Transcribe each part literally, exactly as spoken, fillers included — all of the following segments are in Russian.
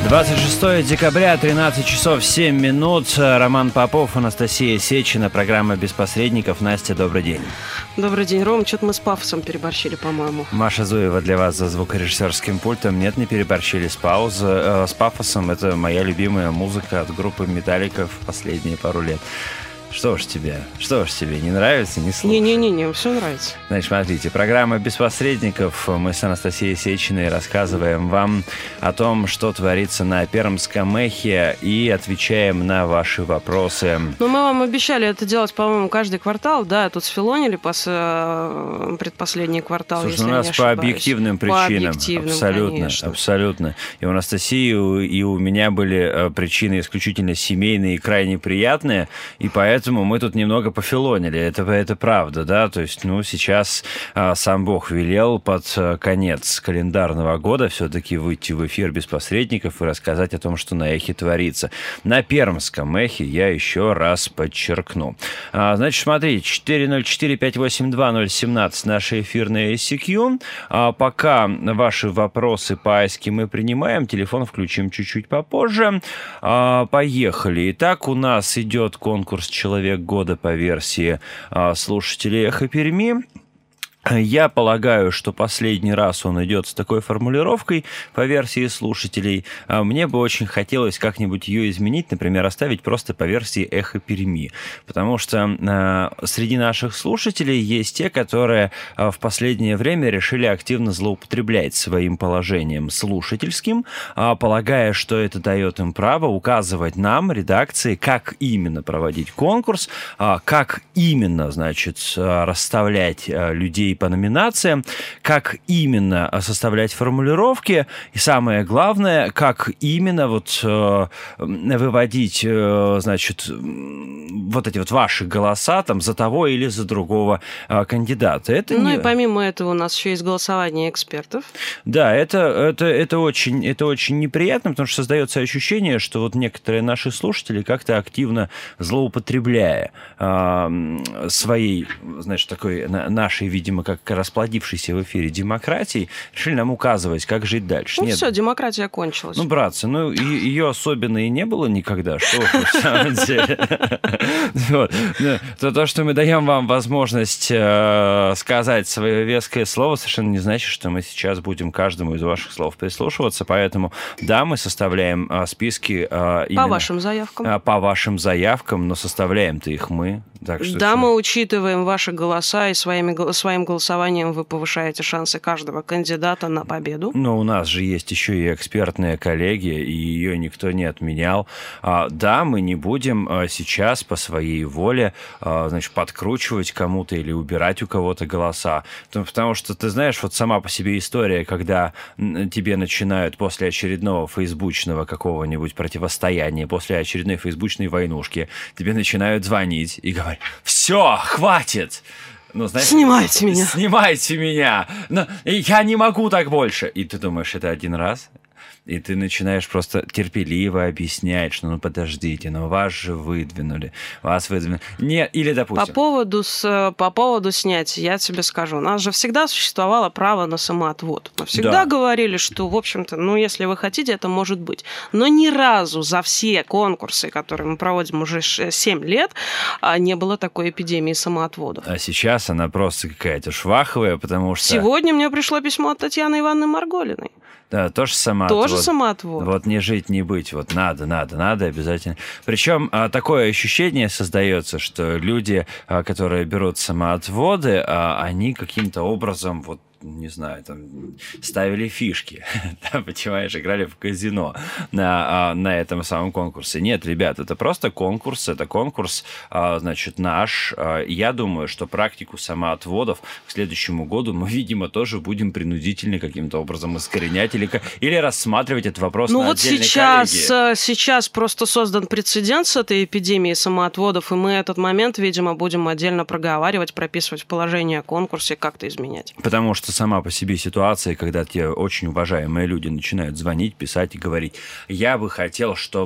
двадцать шестое декабря, тринадцать часов семь минут. Роман Попов, Анастасия Сечина, программа «Без посредников». Настя, добрый день. Добрый день, Ром. Что-то мы с пафосом переборщили, по-моему. Маша Зуева для вас за звукорежиссерским пультом. Нет, не переборщили с паузой, э, с пафосом. Это моя любимая музыка от группы «Металликов» последние пару лет. Что ж тебе? Что ж тебе? Не нравится? Не слушай. Не-не-не, все нравится. Значит, смотрите, программа «Без посредников». Мы с Анастасией Сечиной рассказываем вам о том, что творится на Пермском эхе, и отвечаем на ваши вопросы. Ну, мы вам обещали это делать, по-моему, каждый квартал. Да, тут сфилонили пос... предпоследний квартал, Слушай, если у нас не по ошибаюсь. объективным причинам. По объективным, абсолютно, конечно. абсолютно. И у Анастасии, и у меня были причины исключительно семейные и крайне приятные, и поэтому Поэтому мы тут немного пофилонили, это, это правда, да, то есть, ну, сейчас а, сам Бог велел под а, конец календарного года все-таки выйти в эфир без посредников и рассказать о том, что на эхе творится. На Пермском эхе, я еще раз подчеркну. А, значит, смотри, четыре ноль четыре пять восемь два ноль один семь наша эфирная ай си кью. А, пока ваши вопросы по аське мы принимаем, телефон включим чуть-чуть попозже. А, поехали. Итак, у нас идет конкурс «Человек года» по версии а, слушателей «Эхо Перми». Я полагаю, что последний раз он идет с такой формулировкой по версии слушателей. Мне бы очень хотелось как-нибудь ее изменить, например, оставить просто по версии «Эхо Перми». Потому что э, среди наших слушателей есть те, которые э, в последнее время решили активно злоупотреблять своим положением слушательским, э, полагая, что это дает им право указывать нам, редакции, как именно проводить конкурс, э, как именно, значит, э, расставлять э, людей по номинациям, как именно составлять формулировки, и самое главное, как именно вот э, выводить, э, значит, вот эти вот ваши голоса там за того или за другого э, кандидата. Это ну не... и помимо этого у нас еще есть голосование экспертов. Да, это, это, это, очень, это очень неприятно, потому что создается ощущение, что вот некоторые наши слушатели как-то активно злоупотребляя э, своей, значит, такой нашей, видимо, как расплодившейся в эфире демократии, решили нам указывать, как жить дальше. Ну Нет. все, демократия кончилась. Ну, братцы, ну и, ее особенно и не было никогда, что на самом деле. То, что мы даем вам возможность сказать свое веское слово, совершенно не значит, что мы сейчас будем каждому из ваших слов прислушиваться, поэтому, да, мы составляем списки по вашим заявкам. По вашим заявкам, но составляем-то их мы. Так что да, все. мы учитываем ваши голоса, и своими, своим голосованием вы повышаете шансы каждого кандидата на победу. Но у нас же есть еще и экспертная коллегия, и ее никто не отменял. А, да, мы не будем а, сейчас по своей воле а, значит, подкручивать кому-то или убирать у кого-то голоса. Потому что, ты знаешь, вот сама по себе история, когда тебе начинают после очередного фейсбучного какого-нибудь противостояния, после очередной фейсбучной войнушки, тебе начинают звонить и говорить: «Все, хватит!» Ну, знаешь, снимайте меня. Снимайте меня. Но я не могу так больше. И ты думаешь, это один раз? И ты начинаешь просто терпеливо объяснять, что ну подождите, но вас же выдвинули, вас выдвинули. Не, или допустим. По поводу, с, по поводу снятия, я тебе скажу, у нас же всегда существовало право на самоотвод. Мы всегда да. говорили, что, в общем-то, ну, если вы хотите, это может быть. Но ни разу за все конкурсы, которые мы проводим уже семь лет, не было такой эпидемии самоотводов. А сейчас она просто какая-то шваховая, потому что... Сегодня мне пришло письмо от Татьяны Ивановны Марголиной. Да, тоже самоотвод. Тоже самоотвод. Вот не жить, не быть. Вот надо, надо, надо обязательно. Причем такое ощущение создается, что люди, которые берут самоотводы, они каким-то образом вот не знаю, там, ставили фишки, да, понимаешь, играли в казино на, на этом самом конкурсе. Нет, ребят, это просто конкурс, это конкурс, значит, наш. Я думаю, что практику самоотводов к следующему году мы, видимо, тоже будем принудительно каким-то образом искоренять или, или рассматривать этот вопрос ну на вот отдельной сейчас, коллегии. сейчас просто создан прецедент с этой эпидемией самоотводов, и мы этот момент, видимо, будем отдельно проговаривать, прописывать в положении о конкурсе, как-то изменять. Потому что сама по себе ситуация, когда те очень уважаемые люди начинают звонить, писать и говорить: я бы хотел, чтобы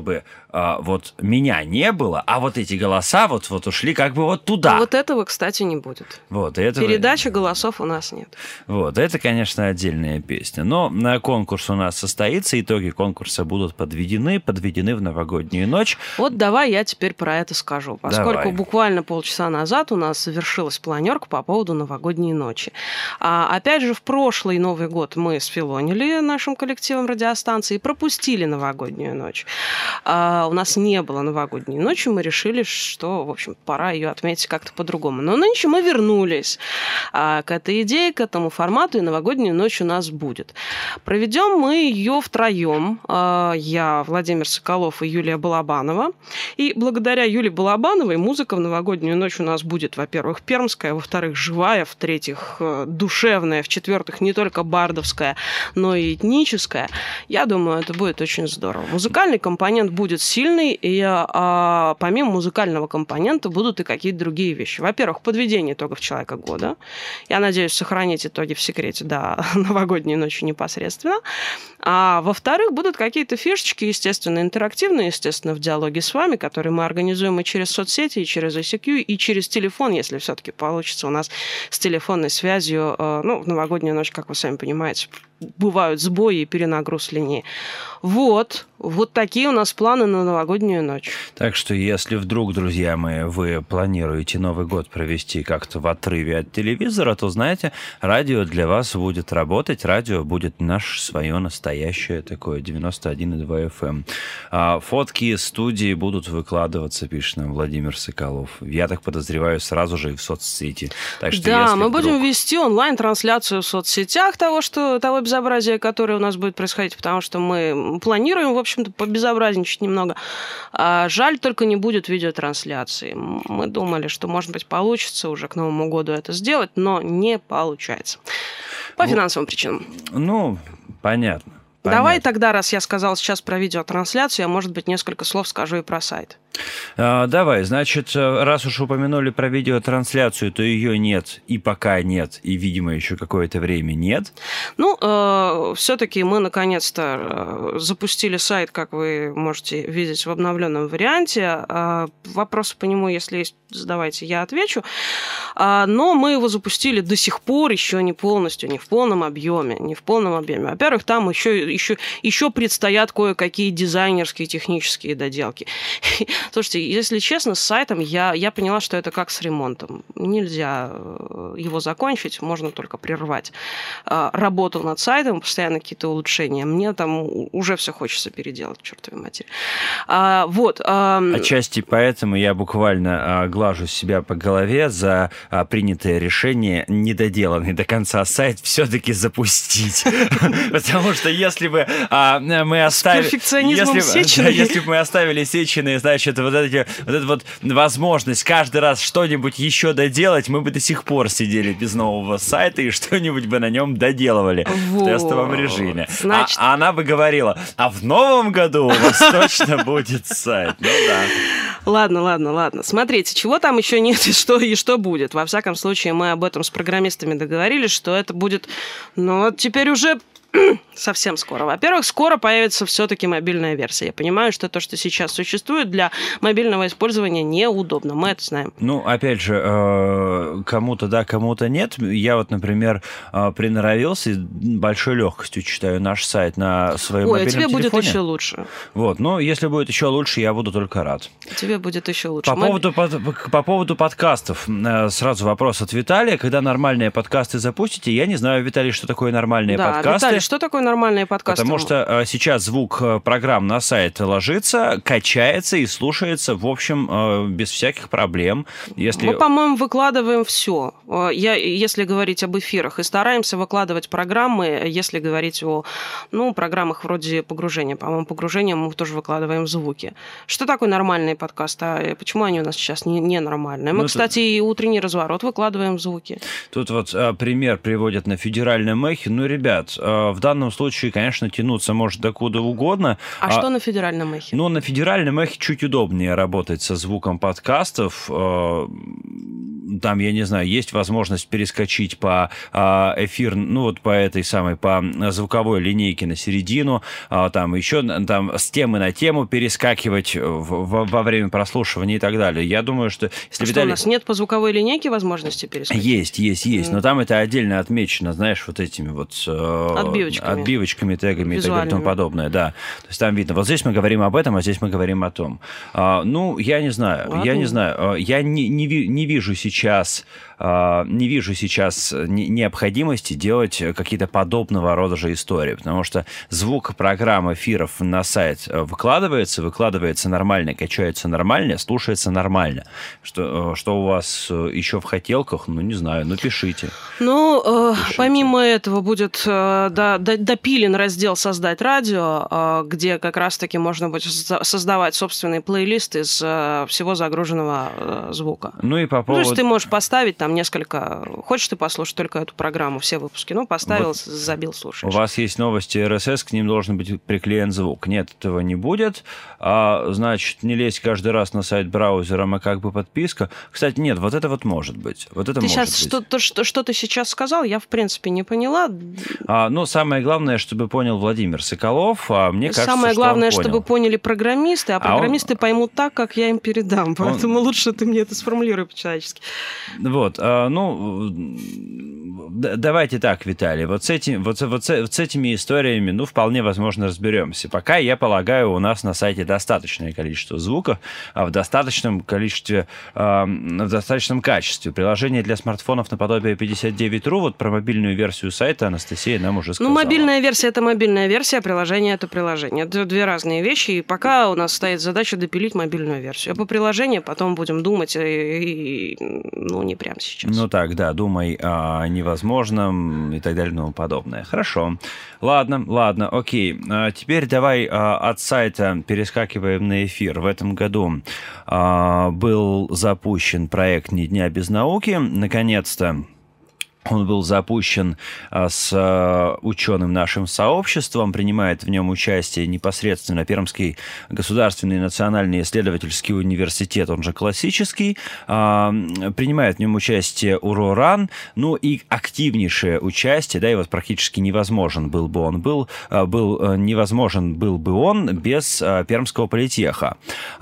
а, вот меня не было, а вот эти голоса вот, вот ушли как бы вот туда. А вот этого, кстати, не будет. Вот, этого... Передачи голосов у нас нет. Вот, это, конечно, отдельная песня. Но на конкурс у нас состоится, итоги конкурса будут подведены, подведены в новогоднюю ночь. Вот давай я теперь про это скажу. Поскольку давай. Буквально полчаса назад у нас завершилась планерка по поводу новогодней ночи. А, опять же, в прошлый Новый год мы сфилонили нашим коллективом радиостанции и пропустили новогоднюю ночь. А, у нас не было новогодней ночи, мы решили, что, в общем, пора ее отметить как-то по-другому. Но нынче мы вернулись а, к этой идее, к этому формату, и новогодняя ночь у нас будет. Проведем мы ее втроем. А, я, Владимир Соколов и Юлия Балабанова. И благодаря Юлии Балабановой музыка в новогоднюю ночь у нас будет, во-первых, пермская, во-вторых, живая, в-третьих, душевная, в-четвертых, не только бардовская, но и этническая. Я думаю, это будет очень здорово. Музыкальный компонент будет сильный, и а, помимо музыкального компонента будут и какие-то другие вещи. Во-первых, подведение итогов Человека года. Я надеюсь сохранить итоги в секрете до новогодней ночи непосредственно. А во-вторых, будут какие-то фишечки, естественно, интерактивные, естественно, в диалоге с вами, которые мы организуем и через соцсети, и через ай си кью, и через телефон, если все-таки получится у нас с телефонной связью. Ну, в новогоднюю ночь, как вы сами понимаете, бывают сбои и перенагруз линии. Вот. Вот такие у нас планы на новогоднюю ночь. Так что, если вдруг, друзья мои, вы планируете Новый год провести как-то в отрыве от телевизора, то, знаете, радио для вас будет работать. Радио будет наше свое настоящее такое, девяносто один и два эф эм. А фотки студии будут выкладываться, пишет нам Владимир Соколов. Я так подозреваю, сразу же и в соцсети. Так что, да, мы вдруг... будем вести онлайн-трансляцию в соцсетях того, что, того безобразия, которое у нас будет происходить, потому что мы планируем, в общем-то, побезобразничать немного. А жаль, только не будет видеотрансляции. Мы думали, что, может быть, получится уже к Новому году это сделать, но не получается. По ну, финансовым причинам. Ну, понятно. Давай Понятно. тогда, раз я сказал сейчас про видеотрансляцию, я, может быть, несколько слов скажу и про сайт. А, давай, значит, раз уж упомянули про видеотрансляцию, то ее нет и пока нет, и, видимо, еще какое-то время нет. Ну, э, все-таки мы, наконец-то, запустили сайт, как вы можете видеть, в обновленном варианте. Э, вопросы по нему, если есть, задавайте, я отвечу. Э, но мы его запустили до сих пор еще не полностью, не в полном объеме, не в полном объеме. Во-первых, там еще, еще, еще предстоят кое-какие дизайнерские, технические доделки. Слушайте, если честно, с сайтом я, я поняла, что это как с ремонтом. Нельзя его закончить, можно только прервать. Работал над сайтом, постоянно какие-то улучшения. Мне там уже все хочется переделать, к чертовой матери. А, вот. Отчасти поэтому я буквально глажу себя по голове за принятое решение недоделанный до конца сайт все-таки запустить. Потому что если бы мы оставили... С перфекционизмом Сечиной. Если бы мы оставили Сечиной, значит, вот, эти, вот эта вот возможность каждый раз что-нибудь еще доделать, мы бы до сих пор сидели без нового сайта и что-нибудь бы на нем доделывали вот. В тестовом режиме. Значит... А, а она бы говорила, а в новом году у вас точно будет сайт. Ну да. Ладно, ладно, ладно. Смотрите, чего там еще нет и что, и что будет. Во всяком случае, мы об этом с программистами договорились, что это будет, ну вот теперь уже... совсем скоро. Во-первых, скоро появится все-таки мобильная версия. Я понимаю, что то, что сейчас существует, для мобильного использования неудобно. Мы это знаем. Ну, опять же, кому-то да, кому-то нет. Я вот, например, приноровился и большой легкостью читаю наш сайт на своем Ой, мобильном телефоне. Ой, а тебе будет еще лучше. Вот, ну, если будет еще лучше, я буду только рад. Тебе будет еще лучше. По, Мы... поводу, по, по поводу подкастов. Сразу вопрос от Виталия. Когда нормальные подкасты запустите? Я не знаю, Виталий, что такое нормальные да, подкасты. Виталий, что такое нормальные подкасты? Потому что э, сейчас звук программ на сайт ложится, качается и слушается, в общем, э, без всяких проблем. Если... Мы, по-моему, выкладываем все. Я, если говорить об эфирах, и стараемся выкладывать программы, если говорить о ну, программах вроде погружения. По-моему, погружение мы тоже выкладываем звуки. Что такое нормальные подкасты? А почему они у нас сейчас не, не нормальные? Мы, ну, кстати, тут... и утренний разворот выкладываем звуки. Тут вот э, пример приводят на федеральном эхе. Ну, ребят, э, в данном случае, конечно, тянуться может докуда угодно. А, а что на федеральном эхе? Ну, на федеральном эхе чуть удобнее работать со звуком подкастов. там, я не знаю, есть возможность перескочить по а, эфир, ну вот по этой самой, по звуковой линейке на середину, а, там еще там с темы на тему перескакивать в, в, во время прослушивания и так далее. Я думаю, что... Если а Виталий... что, у нас нет по звуковой линейке возможности перескочить? Есть, есть, есть, mm. но там это отдельно отмечено, знаешь, вот этими вот... Отбивочками. Отбивочками, тегами и так далее и тому подобное, да. То есть там видно, вот здесь мы говорим об этом, а здесь мы говорим о том. А, ну, я не знаю, Ладно. я не знаю, я не, не, не вижу сейчас... не вижу сейчас необходимости делать какие-то подобного рода же истории, потому что звук программ эфиров на сайт выкладывается, выкладывается нормально, качается нормально, слушается нормально. Что, что у вас еще в хотелках, ну, не знаю, ну, пишите. Ну, пишите. Помимо этого будет допилен раздел «Создать радио», где как раз-таки можно будет создавать собственный плейлист из всего загруженного звука. Ну, и по поводу... То есть ты можешь поставить там несколько... Хочешь ты послушать только эту программу, все выпуски? Ну, поставил, вот забил, слушаешь. У вас есть новости эр эс эс, к ним должен быть приклеен звук. Нет, этого не будет. А, значит, не лезь каждый раз на сайт браузера, а как бы подписка. Кстати, нет, вот это вот может быть. Вот это ты может сейчас, быть. Что, то, что, что ты сейчас сказал, я, в принципе, не поняла. А, ну, самое главное, чтобы понял Владимир Соколов, а мне кажется, Самое что главное, он понял. чтобы поняли программисты, а программисты а он... поймут так, как я им передам. Поэтому он... лучше ты мне это сформулируй по-человечески. Вот, а, ну, давайте так, Виталий, вот с, этим, вот, вот, с, с этими историями, ну, вполне возможно, разберемся. Пока, я полагаю, у нас на сайте достаточное количество звуков, а в достаточном количестве, а, в достаточном качестве. Приложение для смартфонов наподобие пятьдесят девять точка ру, вот про мобильную версию сайта Анастасия нам уже сказала. Ну, мобильная версия – это мобильная версия, а приложение – это приложение. Это две разные вещи, и пока у нас стоит задача допилить мобильную версию. А по приложению потом будем думать, и, и, ну, не прямо сейчас. Ну так, да, думай о невозможном и так далее и тому подобное. Хорошо. Ладно, ладно, окей. А теперь давай а, от сайта перескакиваем на эфир. В этом году а, был запущен проект «Ни дня без науки». Наконец-то он был запущен с ученым нашим сообществом, принимает в нем участие непосредственно Пермский государственный национальный исследовательский университет, он же классический, принимает в нем участие УРО-РАН, ну и активнейшее участие, да, и вот практически невозможен был бы он, был, был невозможен был бы он без Пермского политеха.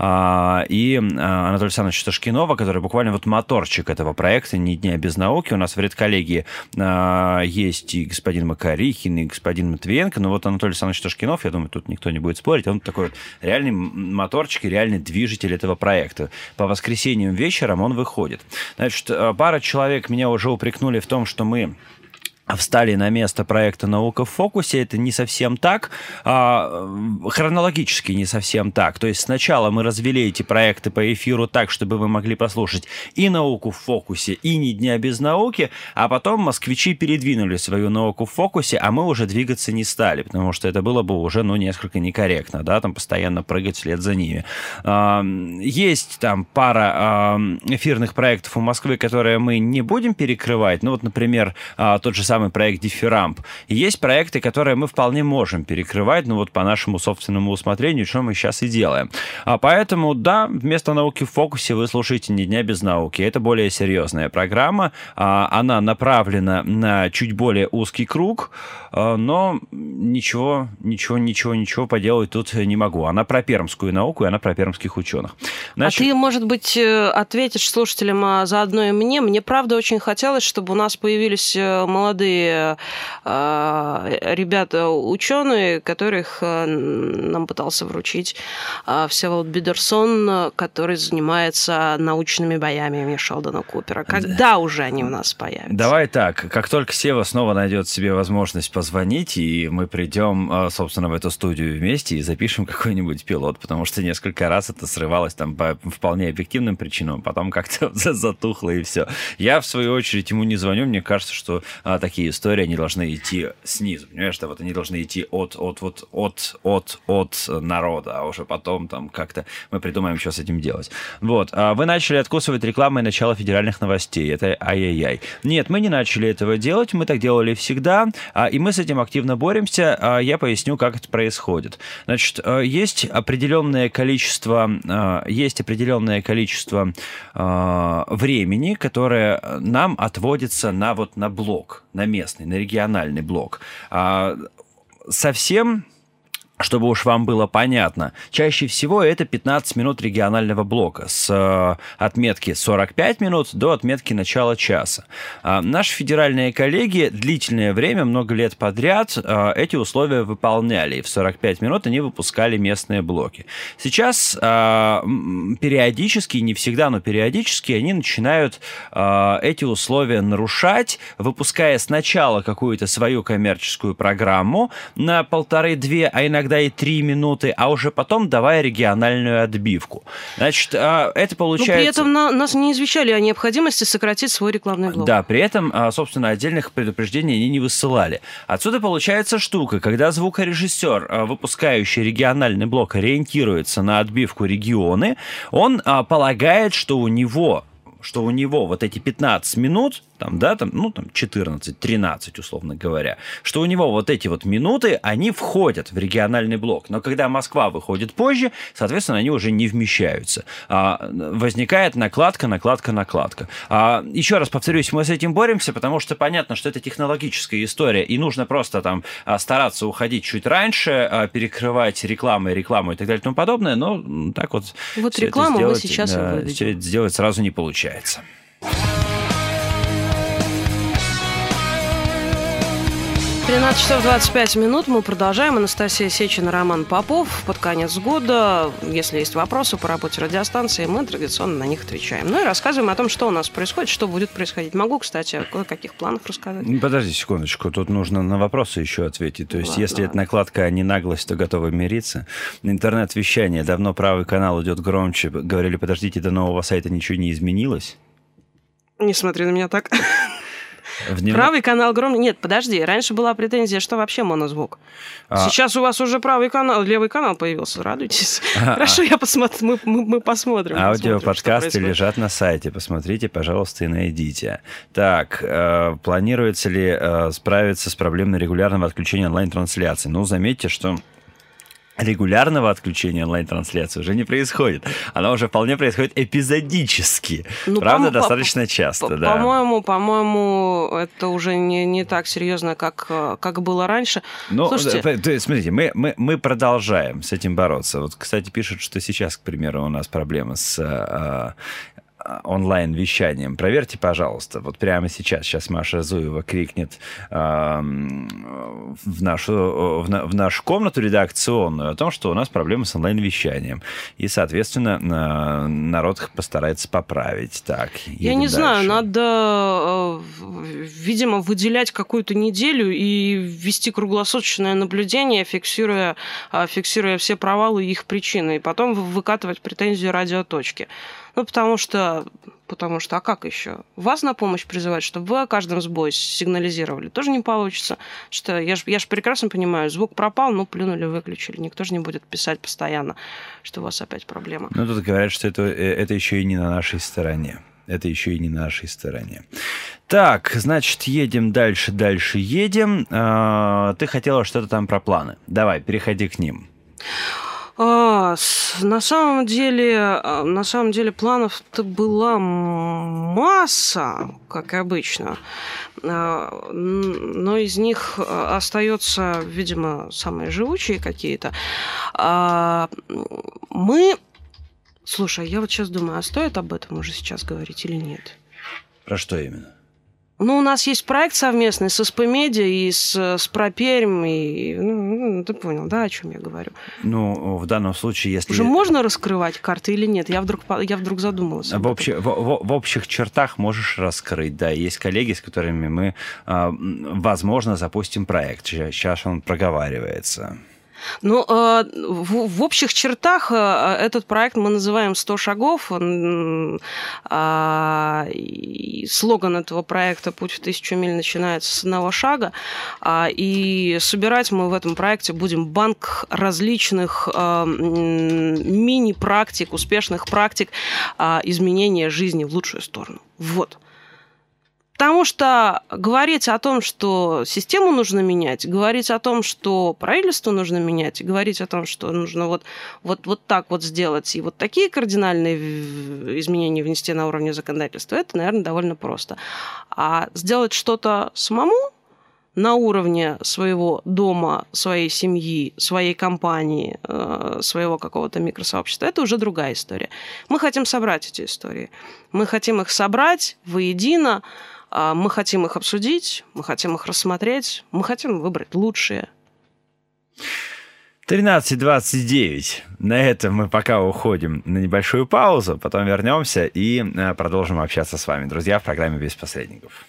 И Анатолия Александровича Ташкинова, который буквально вот моторчик этого проекта «Ни дня без науки», у нас в редколлегии есть и господин Макарихин, и господин Матвиенко, но вот Анатолий Александрович Ташкинов, я думаю, тут никто не будет спорить, он такой вот реальный моторчик и реальный движитель этого проекта. По воскресеньям вечером он выходит. Значит, пара человек меня уже упрекнули в том, что мы встали на место проекта «Наука в фокусе». Это не совсем так, а, хронологически не совсем так. То есть сначала мы развели эти проекты по эфиру так, чтобы вы могли послушать и «Науку в фокусе», и «Ни дня без науки», а потом москвичи передвинули свою «Науку в фокусе», а мы уже двигаться не стали, потому что это было бы уже, ну, несколько некорректно, да, там постоянно прыгать вслед за ними. А, есть там пара а, эфирных проектов у Москвы, которые мы не будем перекрывать, ну, вот, например, а, тот же самый проект «Дифферамп». И есть проекты, которые мы вполне можем перекрывать, ну вот по нашему собственному усмотрению, что мы сейчас и делаем. А поэтому, да, вместо «Науки в фокусе» вы слушаете «Ни дня без науки». Это более серьезная программа. Она направлена на чуть более узкий круг, но ничего, ничего, ничего, ничего поделать тут не могу. Она про пермскую науку, и она про пермских ученых. Значит... А ты, может быть, ответишь слушателям, а заодно и мне. Мне, правда, очень хотелось, чтобы у нас появились молодые ребята, ученые, которых нам пытался вручить Всеволод Бидерсон, который занимается научными боями имени Шелдона Купера. Когда уже они у нас появятся? Давай так, как только Сева снова найдет себе возможность позвонить, и мы придем, собственно, в эту студию вместе и запишем какой-нибудь пилот, потому что несколько раз это срывалось там по вполне объективным причинам, потом как-то затухло и все. Я, в свою очередь, ему не звоню, мне кажется, что такие такие истории, они должны идти снизу, понимаешь, что вот они должны идти от, от, вот, от, от, от народа, а уже потом там как-то мы придумаем, что с этим делать. Вот. Вы начали откусывать рекламой начала федеральных новостей. Это ай-яй-яй. Нет, мы не начали этого делать, мы так делали всегда, и мы с этим активно боремся. Я поясню, как это происходит. Значит, есть определенное количество, есть определенное количество времени, которое нам отводится на, вот, на блок, на местный, на региональный блок. Совсем... Чтобы уж вам было понятно, чаще всего это пятнадцать минут регионального блока с отметки сорок пять минут до отметки начала часа. Наши федеральные коллеги длительное время, много лет подряд, эти условия выполняли. И в сорок пять минут они выпускали местные блоки. Сейчас периодически, не всегда, но периодически они начинают эти условия нарушать, выпуская сначала какую-то свою коммерческую программу на полторы-две, а иногда и три минуты, а уже потом давая региональную отбивку. Значит, это получается... Но при этом на, нас не извещали о необходимости сократить свой рекламный блок. Да, при этом, собственно, отдельных предупреждений они не высылали. Отсюда получается штука, когда звукорежиссер, выпускающий региональный блок, ориентируется на отбивку регионы, он полагает, что у него... что у него вот эти пятнадцать минут, там, да, там, ну, там, четырнадцать-тринадцать, условно говоря, что у него вот эти вот минуты, они входят в региональный блок. Но когда Москва выходит позже, соответственно, они уже не вмещаются. А, возникает накладка, накладка, накладка. А, еще раз повторюсь, мы с этим боремся, потому что понятно, что это технологическая история, и нужно просто там стараться уходить чуть раньше, перекрывать рекламу и рекламу и так далее и тому подобное, но так вот... Вот рекламу сделать, мы сейчас да, и выведем. все это сделать сразу не получается. тринадцать часов двадцать пять минут. Мы продолжаем. Анастасия Сечина, Роман Попов. Под конец года, если есть вопросы по работе радиостанции, мы традиционно на них отвечаем. Ну и рассказываем о том, что у нас происходит, что будет происходить. Могу, кстати, о кое-каких планах рассказать. Подожди секундочку. Тут нужно на вопросы еще ответить. То есть, Ладно. если это накладка, а не наглость, то готовы мириться. Интернет-вещание. Давно правый канал идет громче. Говорили, подождите, до нового сайта ничего не изменилось. Не смотри на меня так. Вним... Правый канал громче. Нет, подожди. Раньше была претензия, что вообще монозвук. А... Сейчас у вас уже правый канал, левый канал появился. Радуйтесь. А-а-а. Хорошо, я посмотрю. Мы, мы, мы посмотрим. Аудиоподкасты лежат на сайте. Посмотрите, пожалуйста, и найдите. Так, э, планируется ли э, справиться с проблемой регулярного отключения онлайн-трансляции? Ну, заметьте, что регулярного отключения онлайн-трансляции уже не происходит. Она уже вполне происходит эпизодически. Ну, правда, достаточно по- часто, по- да. По-моему, по-моему, это уже не, не так серьезно, как, как было раньше. Ну, Слушайте... да, смотрите, мы, мы, мы продолжаем с этим бороться. Вот, кстати, пишут, что сейчас, к примеру, у нас проблемы с... А, онлайн-вещанием. Проверьте, пожалуйста. Вот прямо сейчас. Сейчас Маша Зуева крикнет э, в, нашу, в, на, в нашу комнату редакционную о том, что у нас проблемы с онлайн-вещанием. И, соответственно, э, народ постарается поправить. Так, я не дальше. знаю, надо, э, видимо, выделять какую-то неделю и вести круглосуточное наблюдение, фиксируя, э, фиксируя все провалы и их причины, и потом выкатывать претензию радиоточки. Ну, потому что, потому что, а как еще? Вас на помощь призывать, чтобы вы о каждом сбое сигнализировали, тоже не получится. Что я же я ж прекрасно понимаю, звук пропал, ну, плюнули, выключили. Никто же не будет писать постоянно, что у вас опять проблема. Ну, тут говорят, что это, это еще и не на нашей стороне. Это еще и не на нашей стороне. Так, значит, едем дальше, дальше едем. А, ты хотела что-то там про планы. Давай, переходи к ним. А, на самом деле, на самом деле планов-то была масса, как обычно, но из них остаются, видимо, самые живучие какие-то. Мы, слушай, я вот сейчас думаю, а стоит об этом уже сейчас говорить или нет? Про что именно? Ну, у нас есть проект совместный с СП-медиа и с, с Проперм, и, ну, ты понял, да, о чем я говорю? Ну, в данном случае, если... Уже можно раскрывать карты или нет? Я вдруг, я вдруг задумалась. В, общ... в, в, в общих чертах можешь раскрыть, да. Есть коллеги, с которыми мы, возможно, запустим проект. Сейчас он проговаривается. Ну, в, в общих чертах этот проект мы называем «сто шагов». И слоган этого проекта «Путь в тысячу миль начинается с одного шага». И собирать мы в этом проекте будем банк различных мини-практик, успешных практик изменения жизни в лучшую сторону. Вот. Потому что говорить о том, что систему нужно менять, говорить о том, что правительство нужно менять, говорить о том, что нужно вот, вот, вот так вот сделать и вот такие кардинальные изменения внести на уровне законодательства, это, наверное, довольно просто. А сделать что-то самому на уровне своего дома, своей семьи, своей компании, своего какого-то микросообщества, это уже другая история. Мы хотим собрать эти истории. Мы хотим их собрать воедино. Мы хотим их обсудить, мы хотим их рассмотреть, мы хотим выбрать лучшие. тринадцать двадцать девять. На этом мы пока уходим на небольшую паузу, потом вернемся и продолжим общаться с вами, друзья, в программе «Без посредников».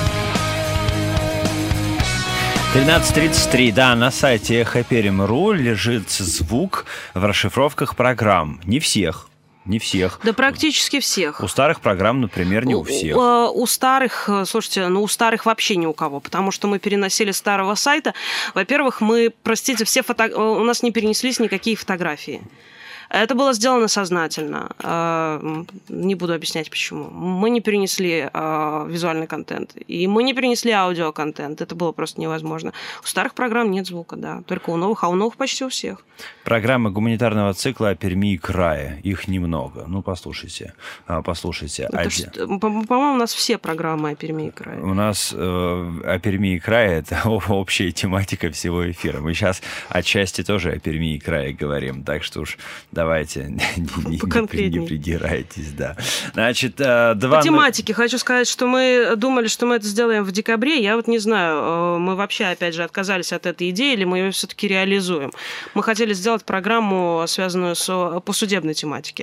тринадцать тридцать три. Да, на сайте эхо перим точка ру лежит звук в расшифровках программ. Не всех. Не всех. Да практически всех. У старых программ, например, не у, у всех. У, у старых, слушайте, ну у старых вообще ни у кого, потому что мы переносили с старого сайта. Во-первых, мы, простите, все фото... у нас не перенеслись никакие фотографии. Это было сделано сознательно. Не буду объяснять, почему. Мы не перенесли визуальный контент, и мы не перенесли аудиоконтент. Это было просто невозможно. У старых программ нет звука, да. Только у новых, а у новых почти у всех. Программы гуманитарного цикла о Перми и крае. Их немного. Ну, послушайте. Послушайте. Это что, по-моему, у нас все программы о Перми и крае. У нас э, о Перми и крае это общая тематика всего эфира. Мы сейчас отчасти тоже о Перми и крае говорим. Так что уж давайте, не, не, не придирайтесь, да. Значит, два... По тематике хочу сказать, что мы думали, что мы это сделаем в декабре. Я вот не знаю, мы вообще, опять же, отказались от этой идеи, или мы ее все-таки реализуем. Мы хотели сделать программу, связанную с, по судебной тематике.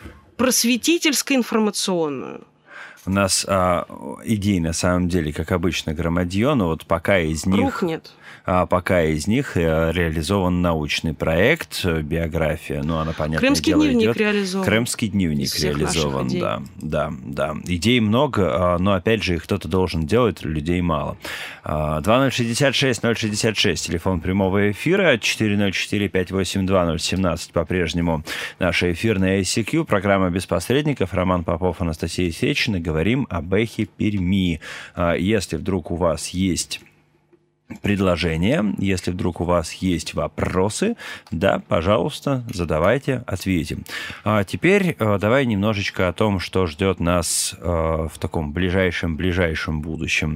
Просветительско-информационную. У нас а, идей, на самом деле, как обычно, громадье, но вот пока из них... Рухнет. А пока из них реализован научный проект, биография, ну, она, понятное Крымский дело, дневник идет. реализован. Крымский дневник реализован, да, да, да. Идей много, но, опять же, их кто-то должен делать, людей мало. два ноль шестьдесят шесть ноль шестьдесят шесть, телефон прямого эфира, четыре ноль четыре пять восемь два ноль один семь, по-прежнему наша эфирная ай си кью, программа «Без посредников», Роман Попов, Анастасия Сечина, говорим об эхе Перми. Если вдруг у вас есть предложения, если вдруг у вас есть вопросы, да, пожалуйста, задавайте, ответим. А теперь давай немножечко о том, что ждет нас в таком ближайшем-ближайшем будущем.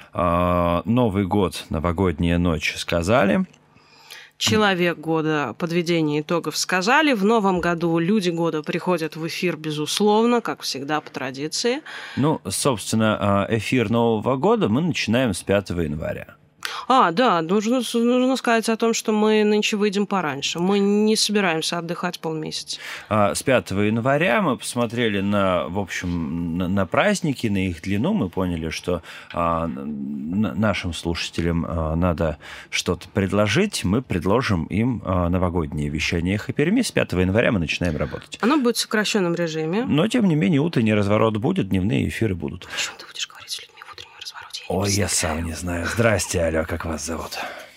Новый год, новогодняя ночь сказали. Человек года, подведение итогов сказали. В новом году люди года приходят в эфир, безусловно, как всегда, по традиции. Ну, собственно, эфир Нового года мы начинаем с пятого января. А, да, нужно, нужно сказать о том, что мы нынче выйдем пораньше. Мы не собираемся отдыхать полмесяца. А, с пятого января мы посмотрели на, в общем, на, на праздники, на их длину. Мы поняли, что а, нашим слушателям а, надо что-то предложить. Мы предложим им а, новогоднее вещание «Эхо Перми». С пятого января мы начинаем работать. Оно будет в сокращенном режиме. Но, тем не менее, утренний разворот будет, дневные эфиры будут. О чем ты будешь говорить с людьми? Ой, я сам не знаю. Здрасте, алло, как вас зовут?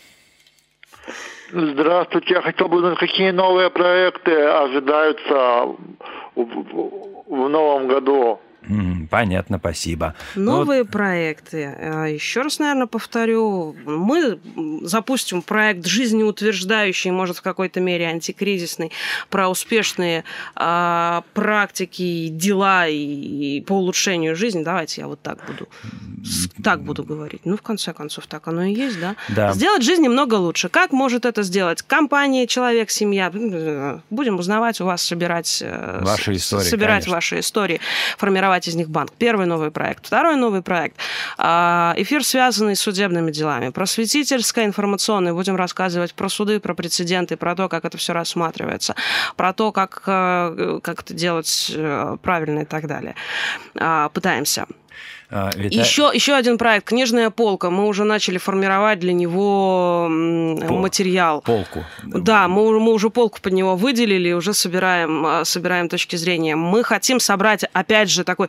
Здравствуйте, я хотел бы узнать, какие новые проекты ожидаются в, в, в новом году. Понятно, спасибо. Новые вот... проекты. Еще раз, наверное, повторю. Мы запустим проект жизнеутверждающий, может, в какой-то мере антикризисный, про успешные э, практики, дела и, и по улучшению жизни. Давайте я вот так буду, так буду говорить. Ну, в конце концов, так оно и есть, да? Да. Сделать жизнь немного лучше. Как может это сделать компания, человек, семья? Будем узнавать у вас, собирать, ваши истории, собирать конечно. ваши истории, формировать из них банк. Первый новый проект. Второй новый проект. Эфир, связанный с судебными делами. Просветительско-информационный. Будем рассказывать про суды, про прецеденты, про то, как это все рассматривается, про то, как, как это делать правильно и так далее. Пытаемся. А, Вита... еще, еще один проект «Книжная полка». Мы уже начали формировать для него Пол... материал. Полку. Да, мы, мы уже полку под него выделили, уже собираем, собираем точки зрения. Мы хотим собрать, опять же, такой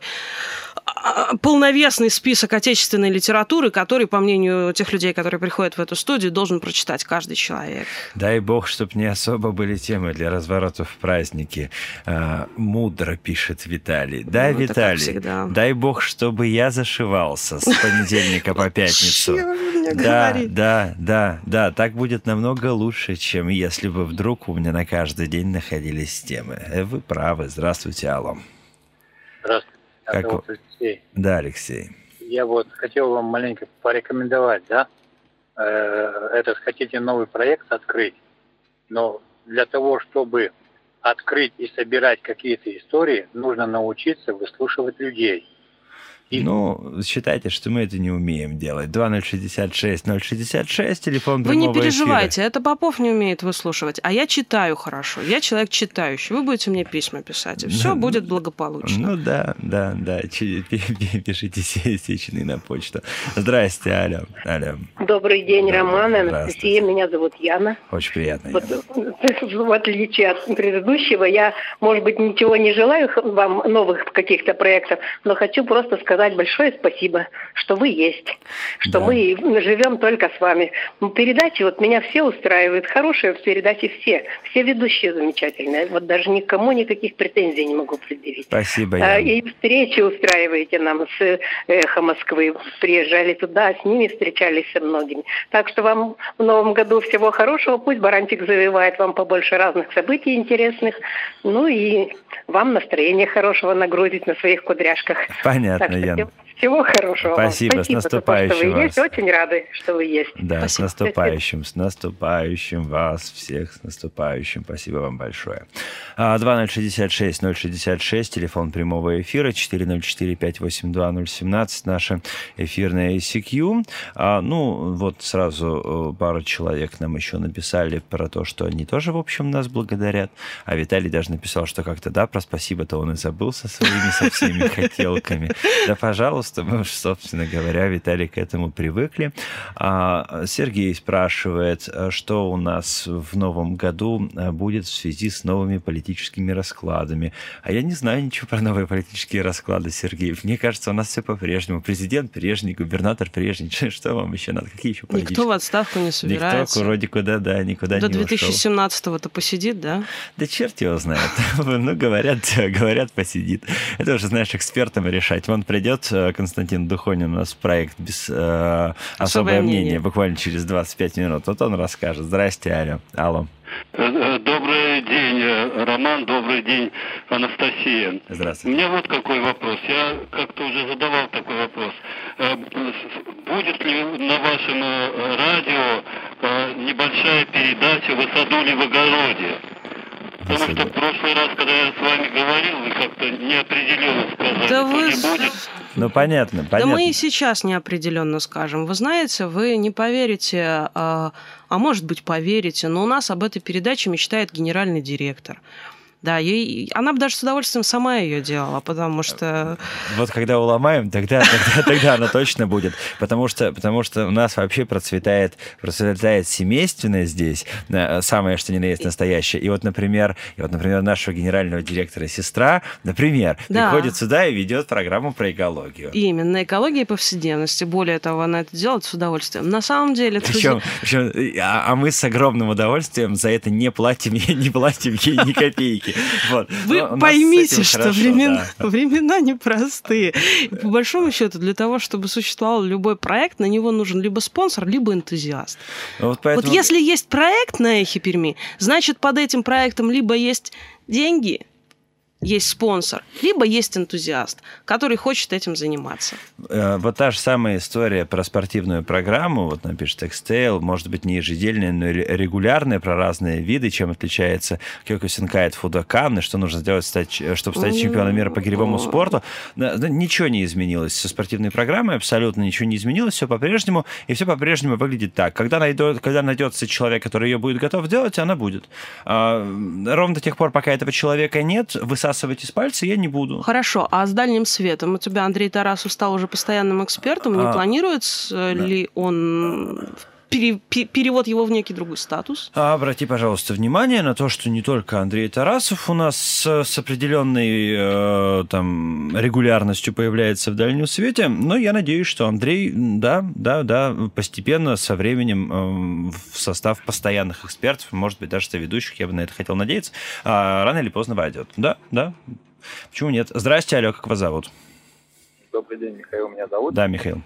полновесный список отечественной литературы, который, по мнению тех людей, которые приходят в эту студию, должен прочитать каждый человек. Дай бог, чтобы не особо были темы для разворотов в праздники. А, мудро, пишет Виталий. Да, ну, Виталий, дай бог, чтобы я зашивался с понедельника по пятницу. Да, да, да, да, так будет намного лучше, чем если бы вдруг у меня на каждый день находились темы. Вы правы. Здравствуйте, алло. Здравствуйте. Как... Алексей. Да, Алексей. Я вот хотел вам маленько порекомендовать, да, э, этот хотите новый проект открыть, но для того, чтобы открыть и собирать какие-то истории, нужно научиться выслушивать людей. И... Ну, считайте, что мы это не умеем делать. два ноль шестьдесят шесть ноль шестьдесят шесть, телефон прямого эфира. Вы не переживайте, это Попов не умеет выслушивать, а я читаю хорошо. Я человек читающий. Вы будете мне письма писать, и все будет благополучно. Ну да, да, да. Пишите Сечиной на почту. Здрасте, алло. алло. Добрый день, Роман, Анастасия. Меня зовут Яна. Очень приятно. Вот, в отличие от предыдущего, я, может быть, ничего не желаю вам новых каких-то проектов, но хочу просто сказать большое спасибо, что вы есть, что да. мы живем только с вами. Передачи вот меня все устраивают, хорошие в передаче все, все ведущие замечательные. Вот даже никому никаких претензий не могу предъявить. Спасибо, Яна. А, и встречи устраиваете нам с «Эхо Москвы». Приезжали туда, с ними встречались со многими. Так что вам в новом году всего хорошего. Пусть Баранчик завивает вам побольше разных событий интересных. Ну и вам настроение хорошего нагрузить на своих кудряшках. Понятно. Всего хорошего. Спасибо, Спасибо, с наступающим за то, что вы вас. есть. Очень рады, что вы есть. Да, Спасибо. с наступающим, с наступающим вас всех, с наступающим. Спасибо вам большое. два ноль шестьдесят шесть ноль шестьдесят шесть, телефон прямого эфира, четыре ноль четыре пять восемь два ноль один семь, наша эфирная ай си кью. А, ну, вот сразу пару человек нам еще написали про то, что они тоже, в общем, нас благодарят. А Виталий даже написал, что как-то, да, про спасибо-то он и забыл со своими, со всеми хотелками. Да, пожалуйста. Мы уж, собственно говоря, Виталий, к этому привыкли. А Сергей спрашивает, что у нас в новом году будет в связи с новыми политическими раскладами. А я не знаю ничего про новые политические расклады, Сергей. Мне кажется, у нас все по-прежнему. Президент прежний, губернатор прежний. Что вам еще надо? Какие еще политические? Никто в отставку не собирается. Никто вроде куда, да, никуда До не ушел. две тысячи семнадцатого-то посидит, да? Да черт его знает. Ну, говорят, говорят, посидит. Это уже, знаешь, экспертам решать. Он придет, Константин Духонин, у нас проект без э, особое мнение. мнение, буквально через двадцать пять минут. Вот он расскажет. Здрасте, алло. Алло. Добрый день, Роман, добрый день, Анастасия. Здравствуйте. У меня вот какой вопрос. Я как-то уже задавал такой вопрос. Будет ли на вашем радио небольшая передача «Вы садули в огороде»? Потому что в прошлый раз, когда я с вами говорил, вы как-то неопределенно сказали, да вы... не будет. Ну, понятно, понятно. Да мы и сейчас неопределенно скажем. Вы знаете, вы не поверите, а, а может быть, поверите, но у нас об этой передаче мечтает генеральный директор. Да, ей, она бы даже с удовольствием сама ее делала, потому что... Вот когда уломаем, тогда, тогда, тогда она точно будет. Потому что, потому что у нас вообще процветает, процветает семейственность здесь, самое что ни на есть настоящее. И вот, например, и вот, например, нашего генерального директора сестра, например, да. приходит сюда и ведет программу про экологию. Именно, экология и повседневности. Более того, она это делает с удовольствием. На самом деле... Причем, это... причем а, а мы с огромным удовольствием за это не платим, не платим ей ни копейки. Вот. Вы Но поймите, что хорошо, времена, да. времена непростые. И по большому счету, для того, чтобы существовал любой проект, на него нужен либо спонсор, либо энтузиаст. Вот, поэтому... вот если есть проект на Эхе Перми, значит, под этим проектом либо есть деньги, есть спонсор, либо есть энтузиаст, который хочет этим заниматься. Вот та же самая история про спортивную программу, вот нам пишет Экстейл, может быть, не ежедельная, но регулярная, про разные виды, чем отличается Кёкусинкай от Фудокан, и что нужно сделать, стать, чтобы стать чемпионом мира по гиревому спорту. Ничего не изменилось со спортивной программой, абсолютно ничего не изменилось, все по-прежнему, и все по-прежнему выглядит так. Когда, найдет, когда найдется человек, который ее будет готов делать, она будет. Ровно до тех пор, пока этого человека нет, высота высасывать из пальца я не буду. Хорошо, а с дальним светом у тебя Андрей Тарасов стал уже постоянным экспертом, не а... планируется да. ли он... Пере, перевод его в некий другой статус. Обрати, пожалуйста, внимание на то, что не только Андрей Тарасов у нас с, с определенной э, там, регулярностью появляется в дальнем свете, но я надеюсь, что Андрей, да, да, да, постепенно со временем э, в состав постоянных экспертов, может быть, даже соведущих, я бы на это хотел надеяться, э, рано или поздно войдет. Да, да. Почему нет? Здрасте, алло, как вас зовут? Добрый день, Михаил меня зовут. Да, Михаил.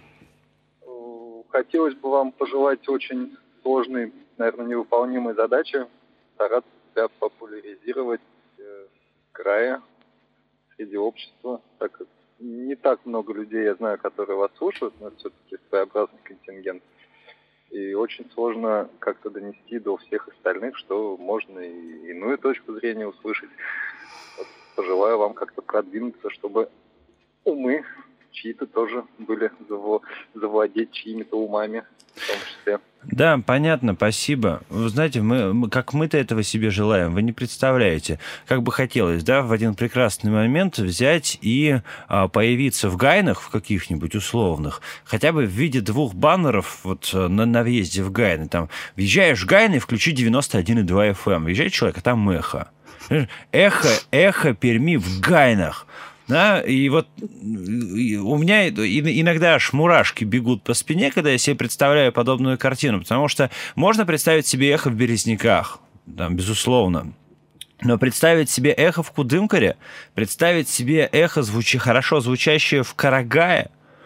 Хотелось бы вам пожелать очень сложной, наверное, невыполнимой задачи, стараться себя популяризировать э, в крае, среди общества, так как не так много людей, я знаю, которые вас слушают, но это все-таки своеобразный контингент. И очень сложно как-то донести до всех остальных, что можно и иную точку зрения услышать. Вот, пожелаю вам как-то продвинуться, чтобы умы чьи-то тоже были завладеть чьими-то умами, в том числе. Да, понятно, спасибо. Вы знаете, мы, мы, как мы-то этого себе желаем, вы не представляете. Как бы хотелось, да, в один прекрасный момент взять и а, появиться в Гайнах, в каких-нибудь условных, хотя бы в виде двух баннеров вот на, на въезде в Гайны. Там, въезжаешь в Гайны, включи девяносто один и два эф эм. Въезжает человек, а там эхо. Эхо, эхо Перми в Гайнах. Да, и вот у меня иногда аж мурашки бегут по спине, когда я себе представляю подобную картину, потому что можно представить себе эхо в Березниках, там, безусловно, но представить себе эхо в Кудымкаре, представить себе эхо, звучи, хорошо звучащее в Карагае,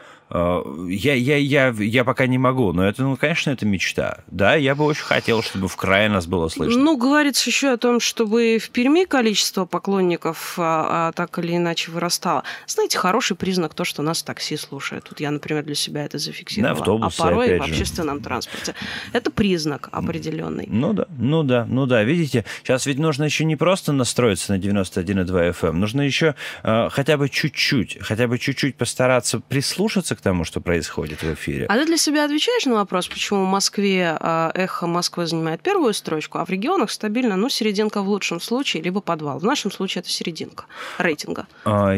Я, я, я, я пока не могу, но это, ну, конечно, это мечта. Да, я бы очень хотел, чтобы в крае нас было слышно. Ну, говорится еще о том, чтобы в Перми количество поклонников а, а, так или иначе вырастало. Знаете, хороший признак то, что нас такси слушают. Тут я, например, для себя это зафиксировала. На автобусе, а порой опять в же. общественном транспорте. Это признак определенный. Ну да, ну да, ну да. Видите, сейчас ведь нужно еще не просто настроиться на девяносто один и два эф эм, нужно еще э, хотя бы чуть-чуть, хотя бы чуть-чуть постараться прислушаться к тому, что происходит в эфире. А ты для себя отвечаешь на вопрос, почему в Москве эхо Москвы занимает первую строчку, а в регионах стабильно, ну, серединка в лучшем случае, либо подвал. В нашем случае это серединка рейтинга.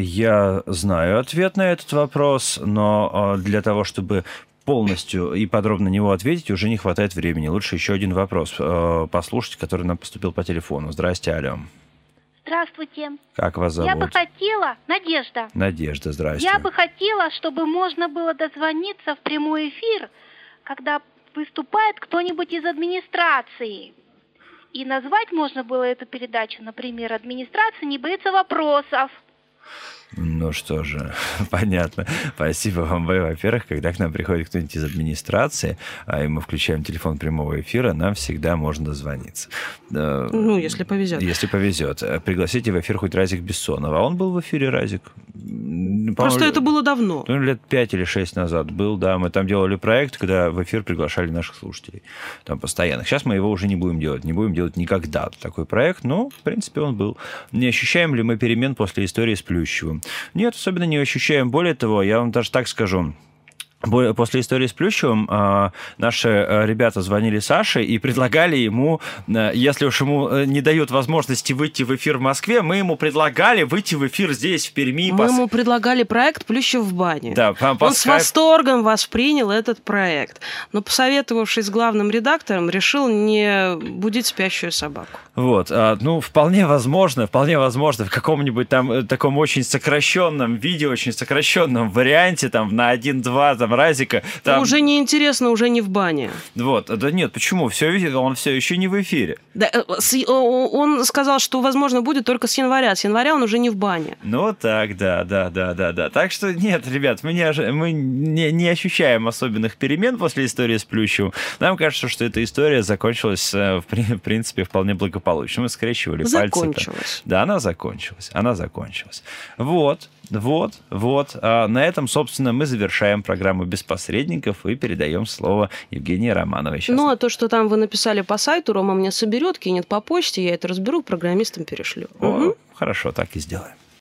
Я знаю ответ на этот вопрос, но для того, чтобы полностью и подробно на него ответить, уже не хватает времени. Лучше еще один вопрос послушать, который нам поступил по телефону. Здрасте, алло. Здравствуйте. Как вас зовут? Я бы хотела... Надежда. Надежда, здрасте. Я бы хотела, чтобы можно было дозвониться в прямой эфир, когда выступает кто-нибудь из администрации. И назвать можно было эту передачу, например, «Администрация не боится вопросов». Ну что же, понятно. Спасибо вам. Во-первых, когда к нам приходит кто-нибудь из администрации, и мы включаем телефон прямого эфира, нам всегда можно дозвониться. Ну, если повезет. Если повезет. Пригласите в эфир хоть Разик Бессонова. А он был в эфире, Разик? Просто это было давно. Ну, лет пять или шесть назад был, да. Мы там делали проект, когда в эфир приглашали наших слушателей. Там постоянно. Сейчас мы его уже не будем делать. Не будем делать никогда такой проект, но, в принципе, он был. Не ощущаем ли мы перемен после истории с Плющевым? Нет, особенно не ощущаем. Более того, я вам даже так скажу. После истории с Плющевым э, наши ребята звонили Саше и предлагали ему, э, если уж ему не дают возможности выйти в эфир в Москве, мы ему предлагали выйти в эфир здесь, в Перми. Мы пос... ему предлагали проект «Плющев в бане». Да, по, по Он скайп... с восторгом воспринял этот проект, но, посоветовавшись с главным редактором, решил не будить спящую собаку. Вот, а, ну, вполне возможно, вполне возможно, в каком-нибудь там таком очень сокращенном виде, очень сокращенном варианте, там, на один-два, там, Разика. Там... Уже не интересно, уже не в бане. Вот, да нет, почему? Все, он все еще не в эфире. Да, он сказал, что, возможно, будет только с января. С января он уже не в бане. Ну, так, да, да, да, да, да. Так что, нет, ребят, мы, не, мы не, не ощущаем особенных перемен после истории с Плющевым. Нам кажется, что эта история закончилась, в принципе, вполне благополучно. Мы скрещивали пальцы. Закончилась. Да, она закончилась, она закончилась. Вот. Вот, вот. А на этом, собственно, мы завершаем программу «Без посредников» и передаем слово Евгении Романовой. Сейчас. Ну, а то, что там вы написали по сайту, Рома мне соберет, кинет по почте, я это разберу, программистам перешлю. О, угу. Хорошо, так и сделаем.